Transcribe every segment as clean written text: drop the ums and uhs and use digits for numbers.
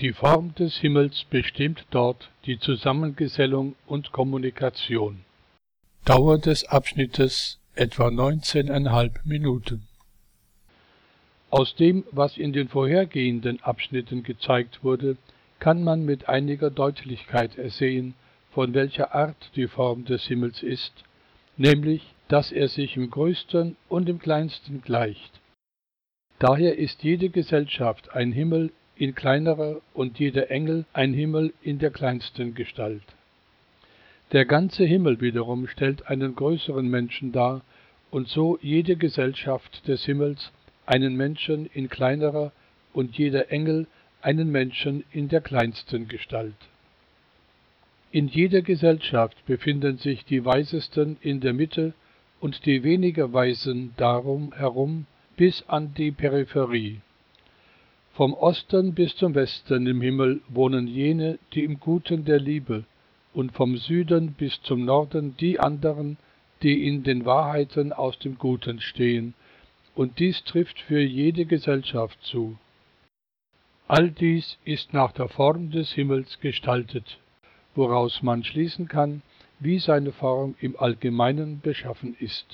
Die Form des Himmels bestimmt dort die Zusammengesellung und Kommunikation. Dauer des Abschnittes etwa 19,5 Minuten. Aus dem, was in den vorhergehenden Abschnitten gezeigt wurde, kann man mit einiger Deutlichkeit ersehen, von welcher Art die Form des Himmels ist, nämlich, dass er sich im Größten und im Kleinsten gleicht. Daher ist jede Gesellschaft ein Himmel in kleinerer und jeder Engel ein Himmel in der kleinsten Gestalt. Der ganze Himmel wiederum stellt einen größeren Menschen dar und so jede Gesellschaft des Himmels einen Menschen in kleinerer und jeder Engel einen Menschen in der kleinsten Gestalt. In jeder Gesellschaft befinden sich die Weisesten in der Mitte und die weniger Weisen darum herum bis an die Peripherie. Vom Osten bis zum Westen im Himmel wohnen jene, die im Guten der Liebe, und vom Süden bis zum Norden die anderen, die in den Wahrheiten aus dem Guten stehen, und dies trifft für jede Gesellschaft zu. All dies ist nach der Form des Himmels gestaltet, woraus man schließen kann, wie seine Form im Allgemeinen beschaffen ist.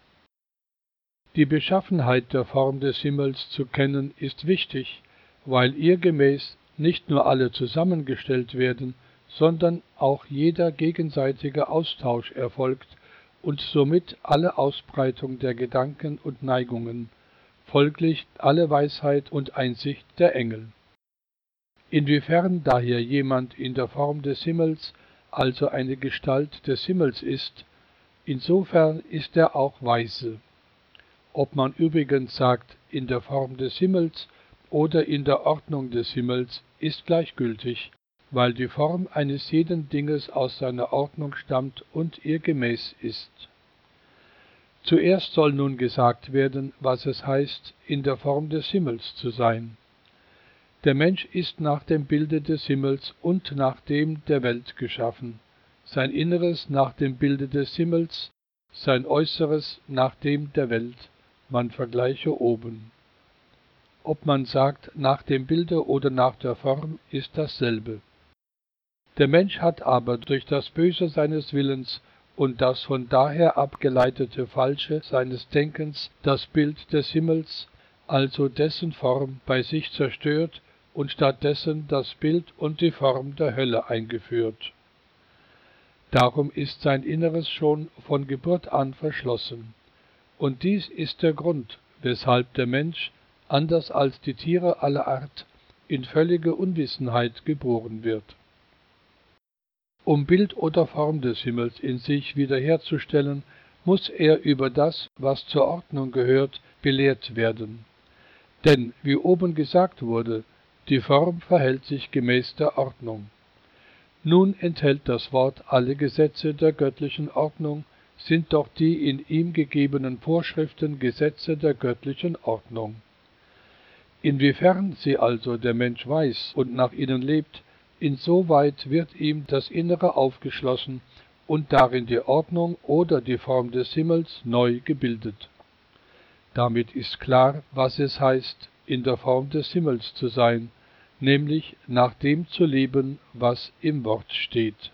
Die Beschaffenheit der Form des Himmels zu kennen ist wichtig, weil ihr gemäß nicht nur alle zusammengestellt werden, sondern auch jeder gegenseitige Austausch erfolgt und somit alle Ausbreitung der Gedanken und Neigungen, folglich alle Weisheit und Einsicht der Engel. Inwiefern daher jemand in der Form des Himmels, also eine Gestalt des Himmels ist, insofern ist er auch weise. Ob man übrigens sagt, in der Form des Himmels oder in der Ordnung des Himmels, ist gleichgültig, weil die Form eines jeden Dinges aus seiner Ordnung stammt und ihr gemäß ist. Zuerst soll nun gesagt werden, was es heißt, in der Form des Himmels zu sein. Der Mensch ist nach dem Bilde des Himmels und nach dem der Welt geschaffen, sein Inneres nach dem Bilde des Himmels, sein Äußeres nach dem der Welt. Man vergleiche oben. Ob man sagt, nach dem Bilde oder nach der Form, ist dasselbe. Der Mensch hat aber durch das Böse seines Willens und das von daher abgeleitete Falsche seines Denkens das Bild des Himmels, also dessen Form, bei sich zerstört und stattdessen das Bild und die Form der Hölle eingeführt. Darum ist sein Inneres schon von Geburt an verschlossen. Und dies ist der Grund, weshalb der Mensch, anders als die Tiere aller Art, in völlige Unwissenheit geboren wird. Um Bild oder Form des Himmels in sich wiederherzustellen, muss er über das, was zur Ordnung gehört, belehrt werden. Denn, wie oben gesagt wurde, die Form verhält sich gemäß der Ordnung. Nun enthält das Wort alle Gesetze der göttlichen Ordnung, sind doch die in ihm gegebenen Vorschriften Gesetze der göttlichen Ordnung. Inwiefern sie also der Mensch weiß und nach ihnen lebt, insoweit wird ihm das Innere aufgeschlossen und darin die Ordnung oder die Form des Himmels neu gebildet. Damit ist klar, was es heißt, in der Form des Himmels zu sein, nämlich nach dem zu leben, was im Wort steht.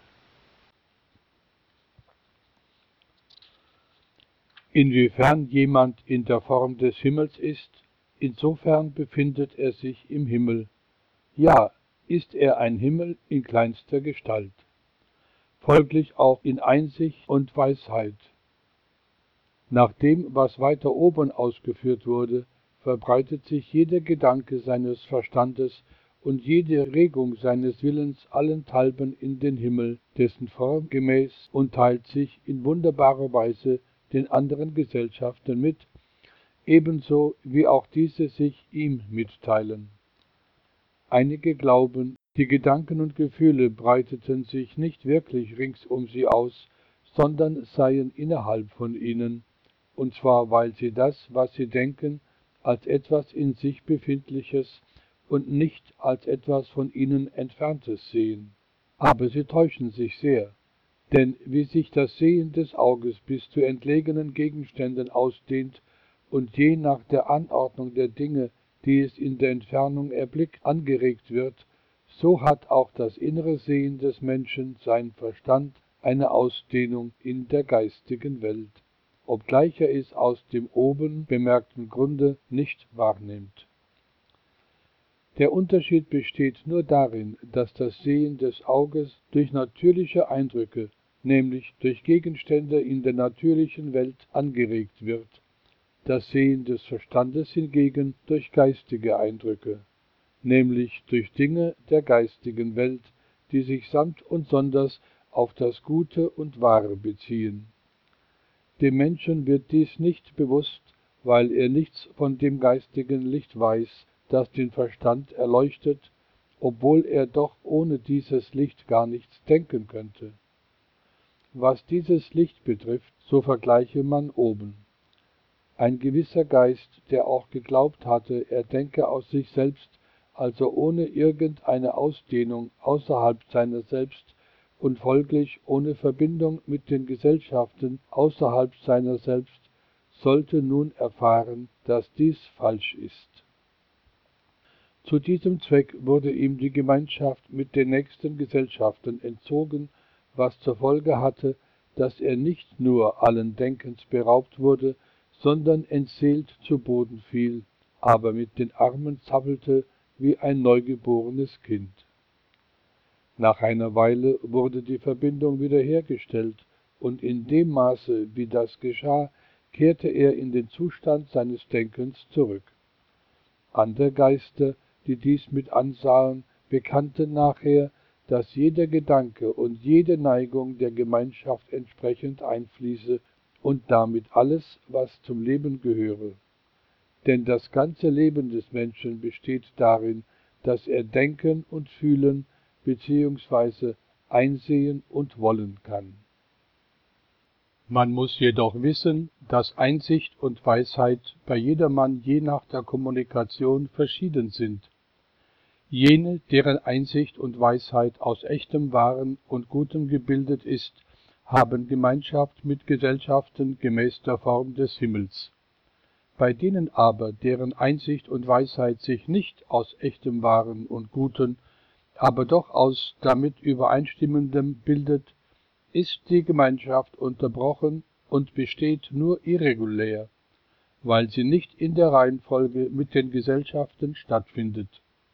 Inwiefern jemand in der Form des Himmels ist, insofern befindet er sich im Himmel. Ja, ist er ein Himmel in kleinster Gestalt, folglich auch in Einsicht und Weisheit. Nach dem, was weiter oben ausgeführt wurde, verbreitet sich jeder Gedanke seines Verstandes und jede Regung seines Willens allenthalben in den Himmel, dessen Form gemäß und teilt sich in wunderbarer Weise den anderen Gesellschaften mit, ebenso wie auch diese sich ihm mitteilen. Einige glauben, die Gedanken und Gefühle breiteten sich nicht wirklich rings um sie aus, sondern seien innerhalb von ihnen, und zwar weil sie das, was sie denken, als etwas in sich Befindliches und nicht als etwas von ihnen Entferntes sehen. Aber sie täuschen sich sehr, denn wie sich das Sehen des Auges bis zu entlegenen Gegenständen ausdehnt und je nach der Anordnung der Dinge, die es in der Entfernung erblickt, angeregt wird, so hat auch das innere Sehen des Menschen, sein Verstand, eine Ausdehnung in der geistigen Welt, obgleich er es aus dem oben bemerkten Grunde nicht wahrnimmt. Der Unterschied besteht nur darin, dass das Sehen des Auges durch natürliche Eindrücke, nämlich durch Gegenstände in der natürlichen Welt, angeregt wird, das Sehen des Verstandes hingegen durch geistige Eindrücke, nämlich durch Dinge der geistigen Welt, die sich samt und sonders auf das Gute und Wahre beziehen. Dem Menschen wird dies nicht bewusst, weil er nichts von dem geistigen Licht weiß, das den Verstand erleuchtet, obwohl er doch ohne dieses Licht gar nichts denken könnte. Was dieses Licht betrifft, so vergleiche man oben. Ein gewisser Geist, der auch geglaubt hatte, er denke aus sich selbst, also ohne irgendeine Ausdehnung außerhalb seiner selbst und folglich ohne Verbindung mit den Gesellschaften außerhalb seiner selbst, sollte nun erfahren, dass dies falsch ist. Zu diesem Zweck wurde ihm die Gemeinschaft mit den nächsten Gesellschaften entzogen, was zur Folge hatte, dass er nicht nur allen Denkens beraubt wurde, sondern entseelt zu Boden fiel, aber mit den Armen zappelte wie ein neugeborenes Kind. Nach einer Weile wurde die Verbindung wiederhergestellt, und in dem Maße, wie das geschah, kehrte er in den Zustand seines Denkens zurück. Andere Geister, die dies mit ansahen, bekannten nachher, dass jeder Gedanke und jede Neigung der Gemeinschaft entsprechend einfließe und damit alles, was zum Leben gehöre. Denn das ganze Leben des Menschen besteht darin, dass er denken und fühlen bzw. einsehen und wollen kann. Man muss jedoch wissen, dass Einsicht und Weisheit bei jedermann je nach der Kommunikation verschieden sind. Jene, deren Einsicht und Weisheit aus echtem Wahren und Gutem gebildet ist, haben Gemeinschaft mit Gesellschaften gemäß der Form des Himmels. Bei denen aber, deren Einsicht und Weisheit sich nicht aus echtem Wahren und Gutem, aber doch aus damit übereinstimmendem bildet, ist die Gemeinschaft unterbrochen und besteht nur irregulär, weil sie nicht in der Reihenfolge mit den Gesellschaften stattfindet,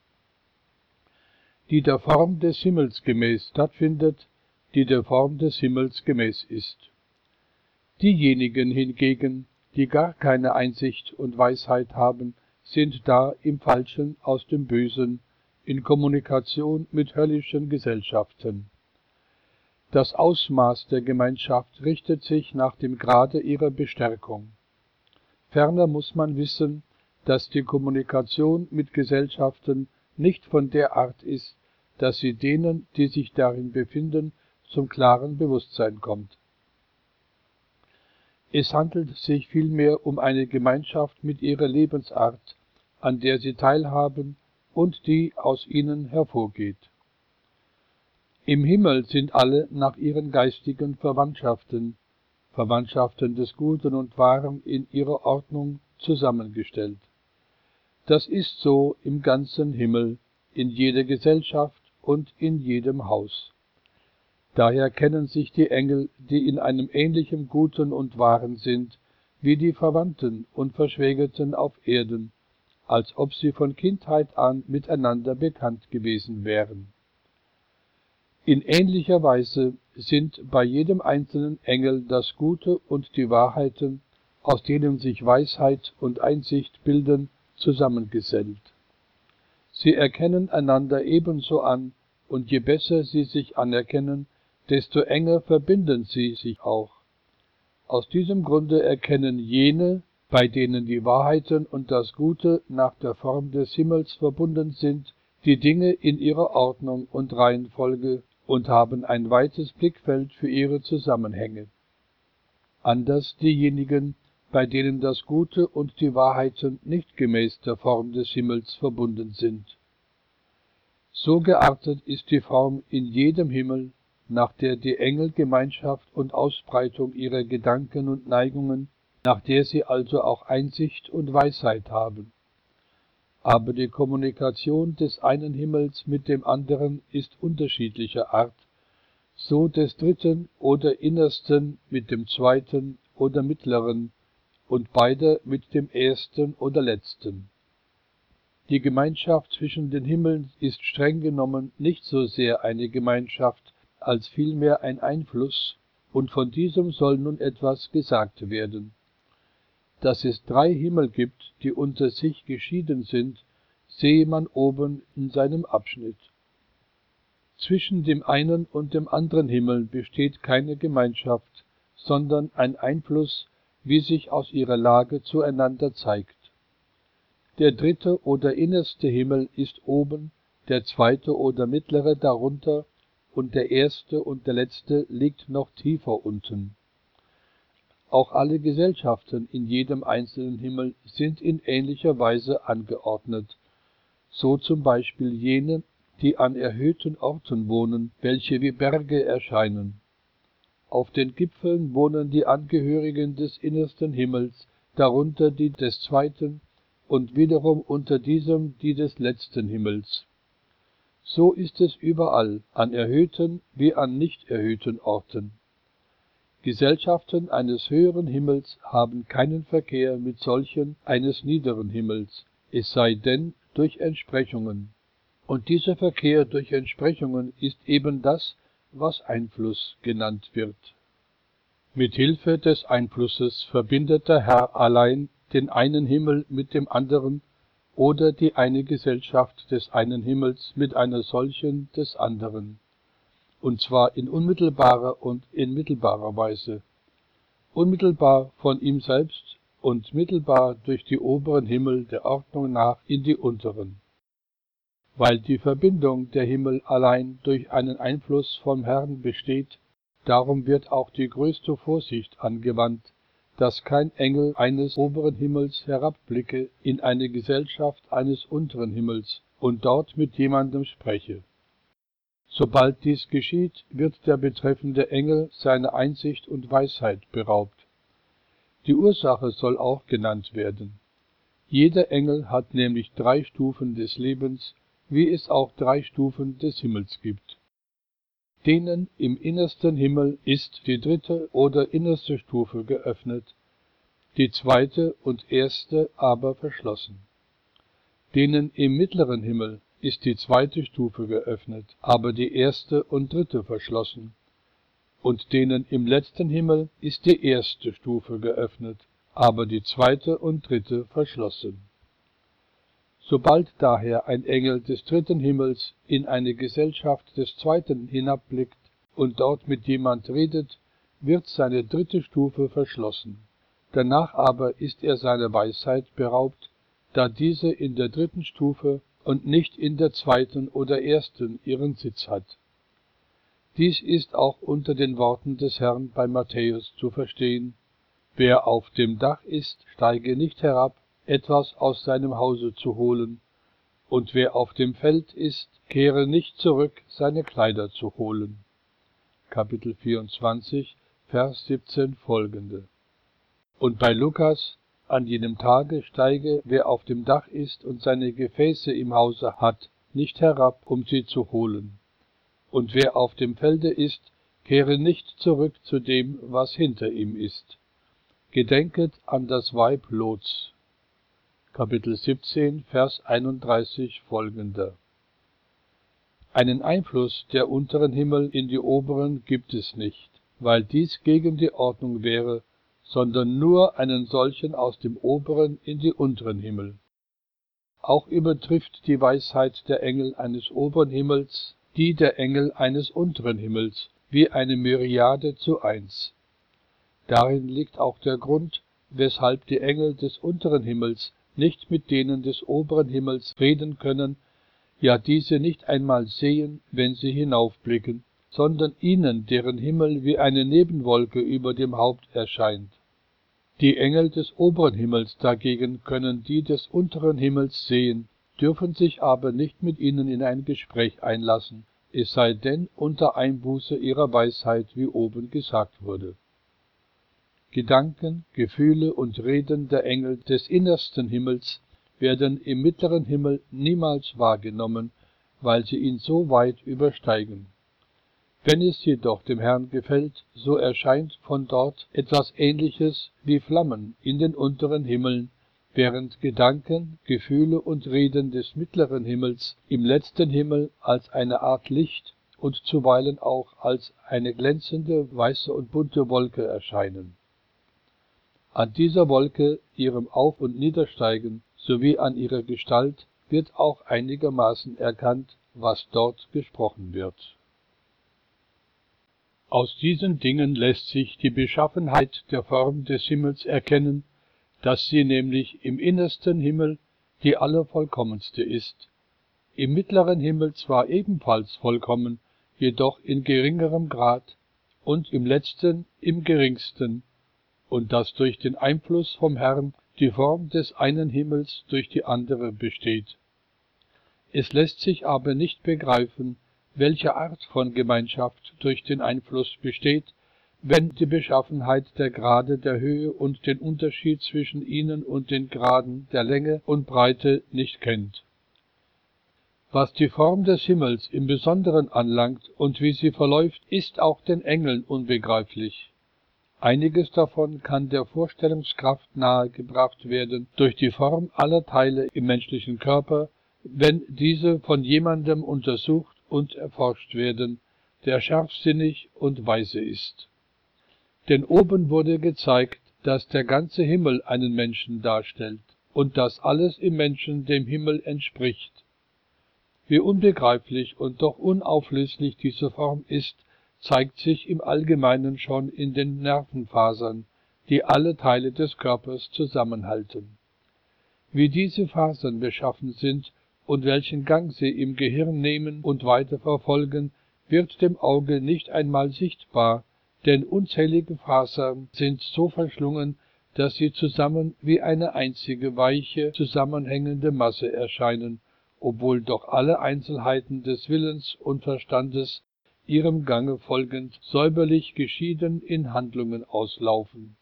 die der Form des Himmels gemäß stattfindet, die der Form des Himmels gemäß ist. Diejenigen hingegen, die gar keine Einsicht und Weisheit haben, sind da im Falschen aus dem Bösen, in Kommunikation mit höllischen Gesellschaften. Das Ausmaß der Gemeinschaft richtet sich nach dem Grade ihrer Bestärkung. Ferner muss man wissen, dass die Kommunikation mit Gesellschaften nicht von der Art ist, dass sie denen, die sich darin befinden, zum klaren Bewusstsein kommt. Es handelt sich vielmehr um eine Gemeinschaft mit ihrer Lebensart, an der sie teilhaben und die aus ihnen hervorgeht. Im Himmel sind alle nach ihren geistigen Verwandtschaften des Guten und Wahren in ihrer Ordnung zusammengestellt. Das ist so im ganzen Himmel, in jeder Gesellschaft und in jedem Haus. Daher kennen sich die Engel, die in einem ähnlichen Guten und Wahren sind, wie die Verwandten und Verschwägerten auf Erden, als ob sie von Kindheit an miteinander bekannt gewesen wären. In ähnlicher Weise sind bei jedem einzelnen Engel das Gute und die Wahrheiten, aus denen sich Weisheit und Einsicht bilden, zusammengesellt. Sie erkennen einander ebenso an, und je besser sie sich anerkennen, desto enger verbinden sie sich auch. Aus diesem Grunde erkennen jene, bei denen die Wahrheiten und das Gute nach der Form des Himmels verbunden sind, die Dinge in ihrer Ordnung und Reihenfolge und haben ein weites Blickfeld für ihre Zusammenhänge. Anders diejenigen, bei denen das Gute und die Wahrheiten nicht gemäß der Form des Himmels verbunden sind. So geartet ist die Form in jedem Himmel, nach der die Engel Gemeinschaft und Ausbreitung ihrer Gedanken und Neigungen, nach der sie also auch Einsicht und Weisheit haben. aber die Kommunikation des einen Himmels mit dem anderen ist unterschiedlicher Art, so des dritten oder innersten mit dem zweiten oder mittleren und beide mit dem ersten oder letzten. Die Gemeinschaft zwischen den Himmeln ist streng genommen nicht so sehr eine Gemeinschaft, als vielmehr ein Einfluss, und von diesem soll nun etwas gesagt werden. Dass es 3 Himmel gibt, die unter sich geschieden sind, sehe man oben in seinem Abschnitt. Zwischen dem einen und dem anderen Himmel besteht keine Gemeinschaft, sondern ein Einfluss, wie sich aus ihrer Lage zueinander zeigt. Der dritte oder innerste Himmel ist oben, der zweite oder mittlere darunter, und der erste und der letzte liegt noch tiefer unten. Auch alle Gesellschaften in jedem einzelnen Himmel sind in ähnlicher Weise angeordnet, so zum Beispiel jene, die an erhöhten Orten wohnen, welche wie Berge erscheinen. Auf den Gipfeln wohnen die Angehörigen des innersten Himmels, darunter die des zweiten und wiederum unter diesem die des letzten Himmels. So ist es überall, an erhöhten wie an nicht erhöhten Orten. Gesellschaften eines höheren Himmels haben keinen Verkehr mit solchen eines niederen Himmels, es sei denn durch Entsprechungen. Und dieser Verkehr durch Entsprechungen ist eben das, was Einfluss genannt wird. Mit Hilfe des Einflusses verbindet der Herr allein den einen Himmel mit dem anderen oder die eine Gesellschaft des einen Himmels mit einer solchen des anderen, und zwar in unmittelbarer und in mittelbarer Weise, unmittelbar von ihm selbst und mittelbar durch die oberen Himmel der Ordnung nach in die unteren. Weil die Verbindung der Himmel allein durch einen Einfluss vom Herrn besteht, darum wird auch die größte Vorsicht angewandt, dass kein Engel eines oberen Himmels herabblicke in eine Gesellschaft eines unteren Himmels und dort mit jemandem spreche. Sobald dies geschieht, wird der betreffende Engel seiner Einsicht und Weisheit beraubt. Die Ursache soll auch genannt werden. Jeder Engel hat nämlich 3 Stufen des Lebens, wie es auch 3 Stufen des Himmels gibt. Denen im innersten Himmel ist die 3. oder innerste Stufe geöffnet, die 2. und 1. aber verschlossen. Denen im mittleren Himmel ist die 2. Stufe geöffnet, aber die 1. und 3. verschlossen. Und denen im letzten Himmel ist die 1. Stufe geöffnet, aber die 2. und 3. verschlossen. Sobald daher ein Engel des 3. Himmels in eine Gesellschaft des 2. hinabblickt und dort mit jemand redet, wird seine 3. Stufe verschlossen. Danach aber ist er seiner Weisheit beraubt, da diese in der 3. Stufe und nicht in der 2. oder 1. ihren Sitz hat. Dies ist auch unter den Worten des Herrn bei Matthäus zu verstehen: Wer auf dem Dach ist, steige nicht herab, etwas aus seinem Hause zu holen, und wer auf dem Feld ist, kehre nicht zurück, seine Kleider zu holen. Kapitel 24, Vers 17 folgende. Und bei Lukas: An jenem Tage steige, wer auf dem Dach ist und seine Gefäße im Hause hat, nicht herab, um sie zu holen. Und wer auf dem Felde ist, kehre nicht zurück zu dem, was hinter ihm ist. Gedenket an das Weib Lots. Kapitel 17, Vers 31 folgender. Einen Einfluss der unteren Himmel in die oberen gibt es nicht, weil dies gegen die Ordnung wäre, sondern nur einen solchen aus dem oberen in die unteren Himmel. Auch übertrifft die Weisheit der Engel eines oberen Himmels die der Engel eines unteren Himmels, wie eine Myriade zu 1. Darin liegt auch der Grund, weshalb die Engel des unteren Himmels nicht mit denen des oberen Himmels reden können, ja diese nicht einmal sehen, wenn sie hinaufblicken, sondern ihnen deren Himmel wie eine Nebenwolke über dem Haupt erscheint. Die Engel des oberen Himmels dagegen können die des unteren Himmels sehen, dürfen sich aber nicht mit ihnen in ein Gespräch einlassen, es sei denn unter Einbuße ihrer Weisheit, wie oben gesagt wurde. Gedanken, Gefühle und Reden der Engel des innersten Himmels werden im mittleren Himmel niemals wahrgenommen, weil sie ihn so weit übersteigen. Wenn es jedoch dem Herrn gefällt, so erscheint von dort etwas Ähnliches wie Flammen in den unteren Himmeln, während Gedanken, Gefühle und Reden des mittleren Himmels im letzten Himmel als eine Art Licht und zuweilen auch als eine glänzende, weiße und bunte Wolke erscheinen. An dieser Wolke, ihrem Auf- und Niedersteigen sowie an ihrer Gestalt wird auch einigermaßen erkannt, was dort gesprochen wird. Aus diesen Dingen lässt sich die Beschaffenheit der Form des Himmels erkennen, dass sie nämlich im innersten Himmel die allervollkommenste ist, im mittleren Himmel zwar ebenfalls vollkommen, jedoch in geringerem Grad und im letzten im geringsten, und dass durch den Einfluss vom Herrn die Form des einen Himmels durch die andere besteht. Es lässt sich aber nicht begreifen, welche Art von Gemeinschaft durch den Einfluss besteht, wenn die Beschaffenheit der Grade der Höhe und den Unterschied zwischen ihnen und den Graden der Länge und Breite nicht kennt. Was die Form des Himmels im Besonderen anlangt und wie sie verläuft, ist auch den Engeln unbegreiflich. Einiges davon kann der Vorstellungskraft nahegebracht werden durch die Form aller Teile im menschlichen Körper, wenn diese von jemandem untersucht und erforscht werden, der scharfsinnig und weise ist. Denn oben wurde gezeigt, dass der ganze Himmel einen Menschen darstellt und dass alles im Menschen dem Himmel entspricht. Wie unbegreiflich und doch unauflöslich diese Form ist, zeigt sich im Allgemeinen schon in den Nervenfasern, die alle Teile des Körpers zusammenhalten. Wie diese Fasern beschaffen sind und welchen Gang sie im Gehirn nehmen und weiter verfolgen, wird dem Auge nicht einmal sichtbar, denn unzählige Fasern sind so verschlungen, dass sie zusammen wie eine einzige weiche, zusammenhängende Masse erscheinen, obwohl doch alle Einzelheiten des Willens und Verstandes ihrem Gange folgend säuberlich geschieden in Handlungen auslaufen.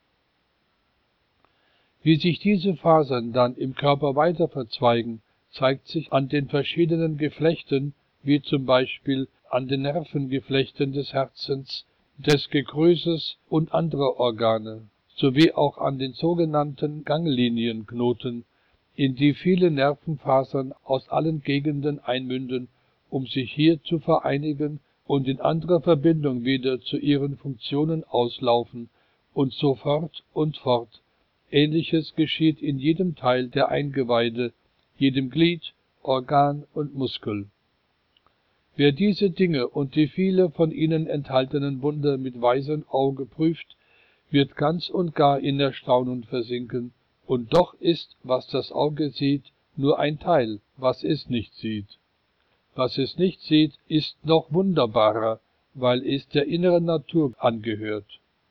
Wie sich diese Fasern dann im Körper weiter verzweigen, zeigt sich an den verschiedenen Geflechten, wie zum Beispiel an den Nervengeflechten des Herzens, des Gegrößes und anderer Organe, sowie auch an den sogenannten Ganglinienknoten, in die viele Nervenfasern aus allen Gegenden einmünden, um sich hier zu vereinigen und in anderer Verbindung wieder zu ihren Funktionen auslaufen und so fort und fort. Ähnliches geschieht in jedem Teil der Eingeweide, jedem Glied, Organ und Muskel. Wer diese Dinge und die viele von ihnen enthaltenen Wunder mit weisem Auge prüft, wird ganz und gar in Erstaunen versinken, und doch ist, was das Auge sieht, nur ein Teil, was es nicht sieht. Was es nicht sieht, ist noch wunderbarer, weil es der inneren Natur angehört.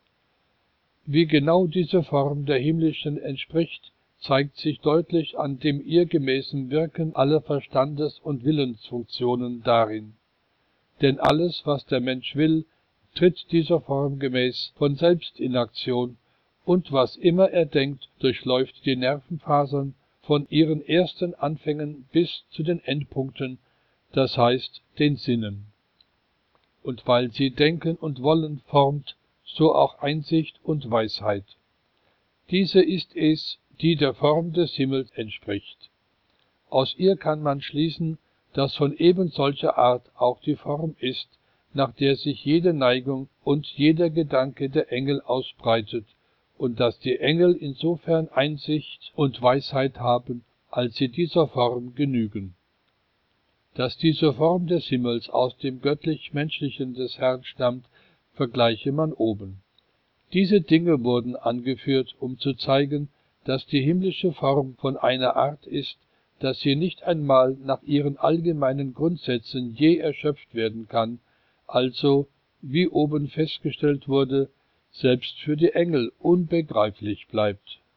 Wie genau diese Form der himmlischen entspricht, zeigt sich deutlich an dem ihr gemäßen Wirken aller Verstandes- und Willensfunktionen darin. Denn alles, was der Mensch will, tritt dieser Form gemäß von selbst in Aktion, und was immer er denkt, durchläuft die Nervenfasern von ihren ersten Anfängen bis zu den Endpunkten, das heißt den Sinnen. Und weil sie Denken und Wollen formt, so auch Einsicht und Weisheit. Diese ist es, die der Form des Himmels entspricht. Aus ihr kann man schließen, dass von eben solcher Art auch die Form ist, nach der sich jede Neigung und jeder Gedanke der Engel ausbreitet, und dass die Engel insofern Einsicht und Weisheit haben, als sie dieser Form genügen. Dass diese Form des Himmels aus dem göttlich-menschlichen des Herrn stammt, vergleiche man oben. Diese Dinge wurden angeführt, um zu zeigen, dass die himmlische Form von einer Art ist, dass sie nicht einmal nach ihren allgemeinen Grundsätzen je erschöpft werden kann, also, wie oben festgestellt wurde, selbst für die Engel unbegreiflich bleibt.